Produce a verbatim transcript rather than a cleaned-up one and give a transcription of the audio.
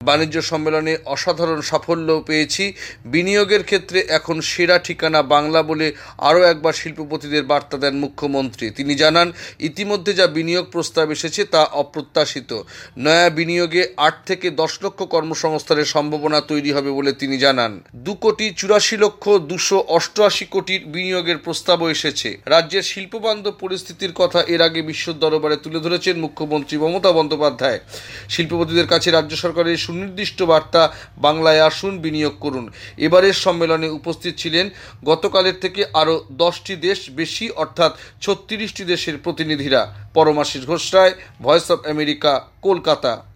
বাণিজ্য সম্মেলনে অসাধারণ সাফল্য পেয়েছি। বিনিয়োগের ক্ষেত্রে এখন সেরা ঠিকানা বাংলা বলে আরও একবার শিল্পপতিদের বার্তা দেন মুখ্যমন্ত্রী। তিনি জানান, ইতিমধ্যে যা বিনিয়োগ প্রস্তাব এসেছে তা অপ্রত্যাশিত। নয়া বিনিয়োগে আট থেকে দশ লক্ষ কর্মসংস্থানের সম্ভাবনা তৈরি হবে বলে তিনি জানান। দু কোটি চুরাশি লক্ষ দুশো অষ্টআশি কোটির বিনিয়োগের প্রস্তাবও এসেছে। রাজ্যের শিল্পবান্ধব পরিস্থিতির কথা এর আগে বিশ্ব দরবারে তুলে ধরেছেন মুখ্যমন্ত্রী মমতা বন্দ্যোপাধ্যায়। শিল্পপতিদের কাছে রাজ্য সরকারের সুনির্দিষ্ট বার্তা, বাংলায় আসুন, বিনিয়োগ করুন। এবারের সম্মেলনে উপস্থিত ছিলেন গতকালের থেকে আরও দশটি দেশ বেশি অর্থাৎ ছত্রিশটি দেশের প্রতিনিধিরা। Paramashis Ghosh Roy, Voice of America, Kolkata.